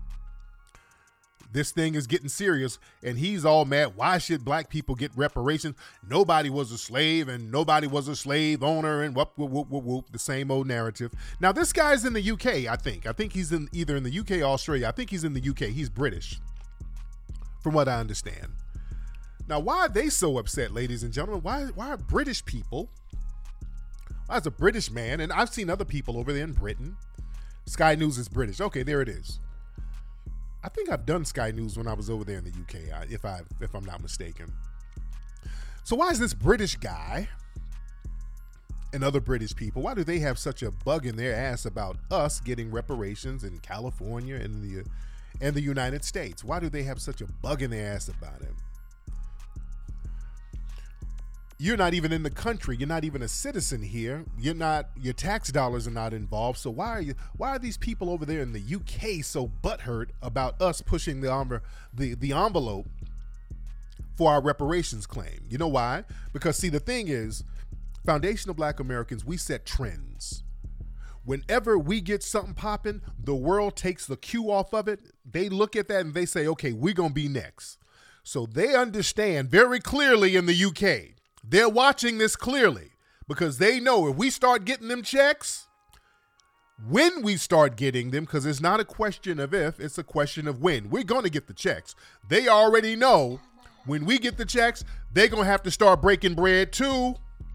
This thing is getting serious, and he's all mad. Why should black people get reparations? Nobody was a slave, and nobody was a slave owner, and whoop, whoop, whoop, whoop, whoop, the same old narrative. Now, this guy's in the U K, I think. I think he's in either in the U K or Australia. I think he's in the U K. He's British, from what I understand. Now, why are they so upset, ladies and gentlemen? Why, why are British people, why is a British man, and I've seen other people over there in Britain. Sky News is British. Okay, there it is. I think I've done Sky News when I was over there in the U K, if I if I'm not mistaken. So why is this British guy and other British people, why do they have such a bug in their ass about us getting reparations in California and the and the United States? Why do they have such a bug in their ass about it? You're not even in the country. You're not even a citizen here. You're not. Your tax dollars are not involved. So why are you? Why are these people over there in the U K so butthurt about us pushing the the the envelope for our reparations claim? You know why? Because see, the thing is, Foundation of Black Americans, we set trends. Whenever we get something popping, the world takes the cue off of it. They look at that and they say, okay, we're gonna be next. So they understand very clearly in the U K. They're watching this clearly because they know if we start getting them checks, when we start getting them, because it's not a question of if, it's a question of when. We're going to get the checks. They already know when we get the checks, they're going to have to start breaking bread too.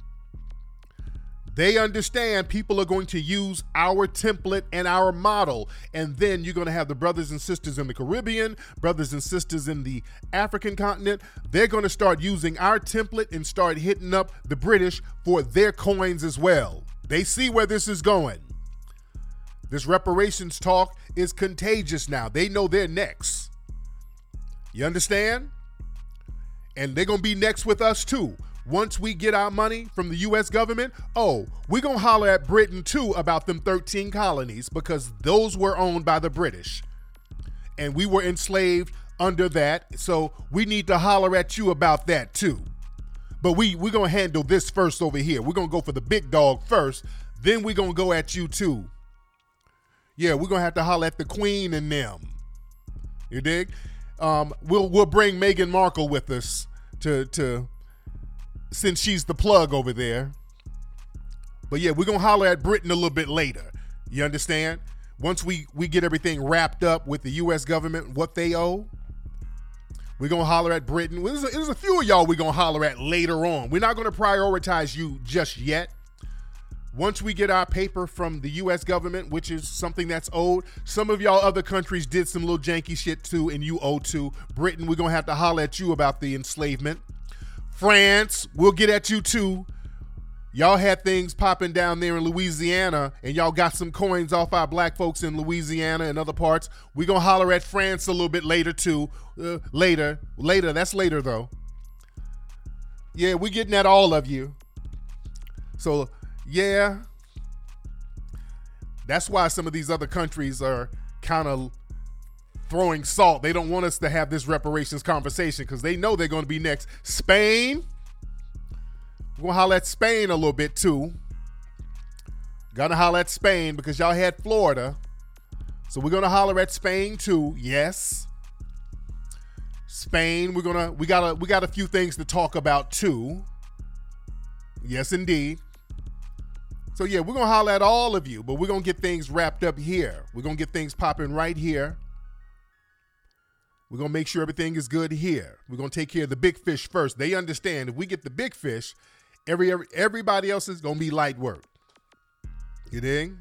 They understand people are going to use our template and our model. And then you're going to have the brothers and sisters in the Caribbean, brothers and sisters in the African continent. They're going to start using our template and start hitting up the British for their coins as well. They see where this is going. This reparations talk is contagious now. They know they're next. You understand? And they're going to be next with us too. Once we get our money from the U S government, oh, we're going to holler at Britain too about them thirteen colonies because those were owned by the British. And we were enslaved under that, so we need to holler at you about that too. But we, we're going to handle this first over here. We're going to go for the big dog first, then we're going to go at you too. Yeah, we're going to have to holler at the Queen and them. You dig? Um, we'll, we'll bring Meghan Markle with us to... to since she's the plug over there. But yeah, we're going to holler at Britain a little bit later. You understand? Once we, we get everything wrapped up with the U S government, what they owe, we're going to holler at Britain. There's a, there's a few of y'all we're going to holler at later on. We're not going to prioritize you just yet. Once we get our paper from the U S government, which is something that's owed, some of y'all other countries did some little janky shit too, and you owe too. Britain, we're going to have to holler at you about the enslavement. France, we'll get at you too. Y'all had things popping down there in Louisiana and y'all got some coins off our black folks in Louisiana and other parts. We're going to holler at France a little bit later too. Uh, later. Later. That's later though. Yeah, we're getting at all of you. So, yeah. That's why some of these other countries are kind of throwing salt. They don't want us to have this reparations conversation because they know they're going to be next. Spain, we're going to holler at Spain a little bit too. Gonna holler at Spain because y'all had Florida. So we're going to holler at Spain too. Yes. Spain, we're going to, we got a, we got a few things to talk about too. Yes, indeed. So yeah, we're going to holler at all of you, but we're going to get things wrapped up here. We're going to get things popping right here. We're going to make sure everything is good here. We're going to take care of the big fish first. They understand if we get the big fish, every, every everybody else is going to be light work. You dig?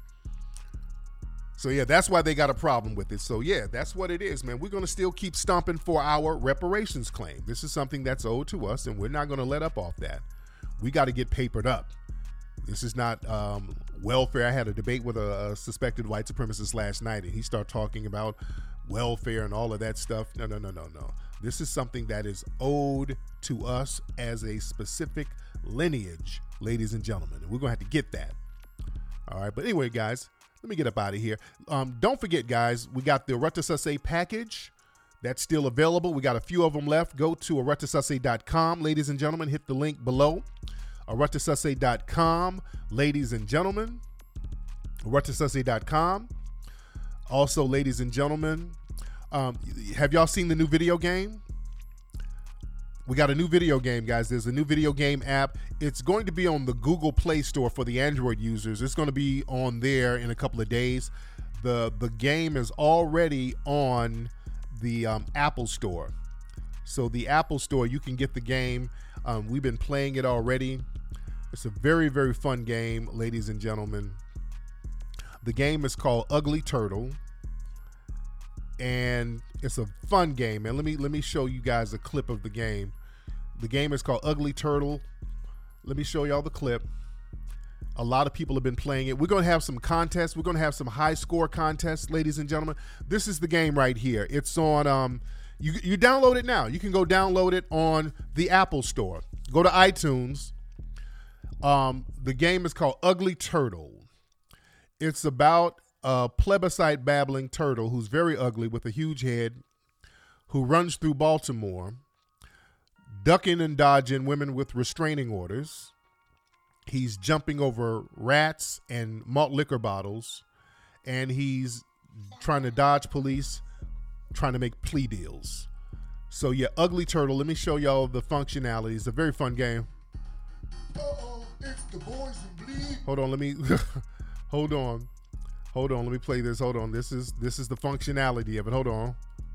So, yeah, that's why they got a problem with it. So, yeah, that's what it is, man. We're going to still keep stomping for our reparations claim. This is something that's owed to us, and we're not going to let up off that. We got to get papered up. This is not um, welfare. I had a debate with a, a suspected white supremacist last night, and he started talking about welfare and all of that stuff. No, no, no, no, no. This is something that is owed to us as a specific lineage, ladies and gentlemen. And we're going to have to get that. All right. But anyway, guys, let me get up out of here. Um, don't forget, guys, we got the Aretasase package. That's still available. We got a few of them left. Go to aretasase dot com, ladies and gentlemen. Hit the link below. aretasase dot com, ladies and gentlemen. aretasase dot com. Also, ladies and gentlemen, um, have y'all seen the new video game? We got a new video game, guys. There's a new video game app. It's going to be on the Google Play Store for the Android users. It's going to be on there in a couple of days. The, the game is already on the um, Apple Store. So the Apple Store, you can get the game. Um, we've been playing it already. It's a very, very fun game, ladies and gentlemen. The game is called Ugly Turtle, and it's a fun game. And let me let me show you guys a clip of the game. The game is called Ugly Turtle. Let me show y'all the clip. A lot of people have been playing it. We're going to have some contests. We're going to have some high score contests, ladies and gentlemen. This is the game right here. It's on, um, you, you download it now. You can go download it on the Apple Store. Go to iTunes. Um, the game is called Ugly Turtle. It's about a plebiscite babbling turtle who's very ugly with a huge head, who runs through Baltimore, ducking and dodging women with restraining orders. He's jumping over rats and malt liquor bottles, and he's trying to dodge police, trying to make plea deals. So yeah, Ugly Turtle. Let me show y'all the functionality. It's a very fun game. Uh-oh, it's the boys in bleed. Hold on, let me hold on. Hold on, let me play this. Hold on. This is this is the functionality of it. Hold on.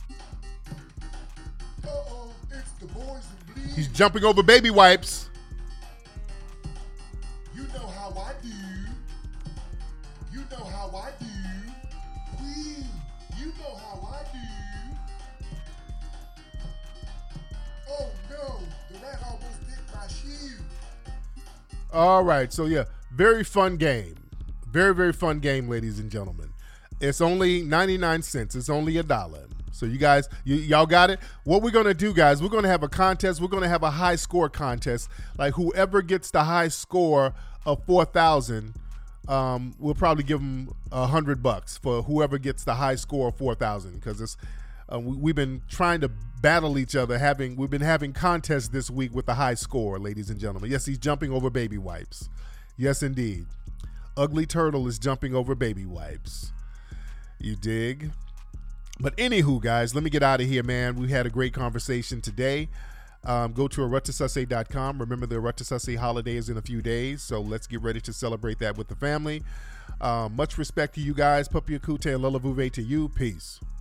Uh-oh, it's the boys in bleed. He's jumping over baby wipes. You know how I do. You know how I do. Wee, you know how I do. Oh no, the rat almost bit my shoe. All right, so yeah, very fun game. Very, very fun game, ladies and gentlemen. It's only ninety-nine cents. It's only a dollar. So you guys, you, y'all got it? What we're going to do, guys, we're going to have a contest. We're going to have a high score contest. Like whoever gets the high score of four thousand, um, we'll probably give them a hundred bucks for whoever gets the high score of four thousand, because it's uh, we, we've been trying to battle each other. Having We've been having contests this week with the high score, ladies and gentlemen. Yes, he's jumping over baby wipes. Yes, indeed. Ugly Turtle is jumping over baby wipes. You dig? But anywho, guys, let me get out of here, man. We had a great conversation today. Um, go to arutasusse dot com. Remember, the Arutasusse holiday is in a few days, so let's get ready to celebrate that with the family. Um, much respect to you guys. Puppy Akute and Lula Vuve to you. Peace.